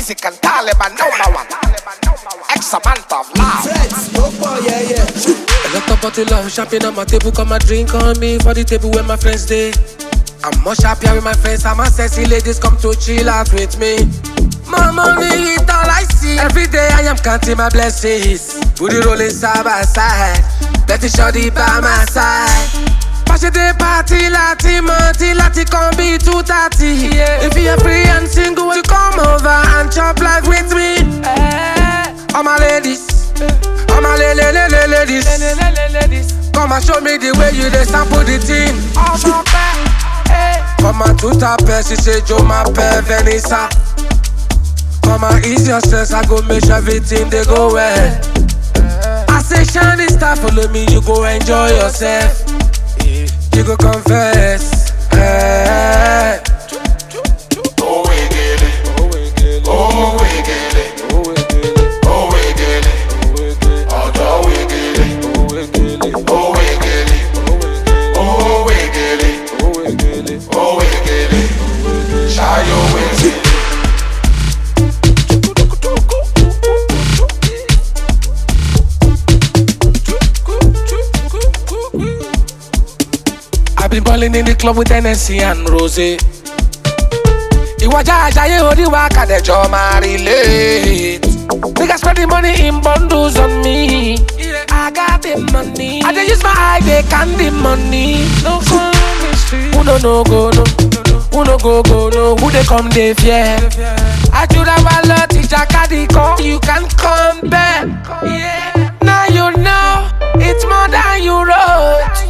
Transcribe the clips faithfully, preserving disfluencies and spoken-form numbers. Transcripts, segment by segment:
music and Taliban number one. X amount of love. Flex, oh boy, yeah, yeah. A lot of bottle of champagne on my table, come and drink on me for the table where my friends stay. I'm much happier with my friends, and my sexy ladies come to chill out with me. My money is all I see. Every day I am counting my blessings. Booty rolling side by side. Betty shorty by my side. Party day party, lati monty, lati can be two thirty. Yeah. If you're free and single, you come over and chop life with me. Hey. All my ladies, all my le le le le ladies. Come and show me the way you dey sample the thing. Oh my God, hey. Come and to tap, she say Joe my pay Vanessa. Come and ease your stress, I go make sure everything they go well. I say shiny star, follow me, you go enjoy yourself. You go confess. Hey. Oh we get it, oh we get it, oh we get it, oh we get it, oh we get it, oh we get it, oh we get it, oh we get it, oh we get it, shy your way. I've been balling in the club with N S C and Rosé. Iwaja ajaye odi wa kadejo ma relate. Niggas spending money in bundles on me. I got the money. I just use my eye, they can the money. No chemistry. Who no no go no? Who no go go no? Who they come they fear? I should have a lot of Jacadi come. You can come back. Yeah. Now you know it's more than you wrote.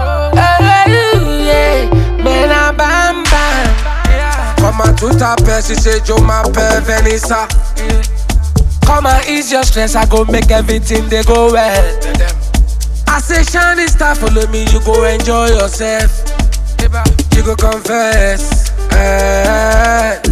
Man, I bam bam. Come and to tap, she say Joe my pay Vanessa. Come and ease your stress, I go make everything they go well. I say shiny star, follow me, you go enjoy yourself. You go confess. Hey.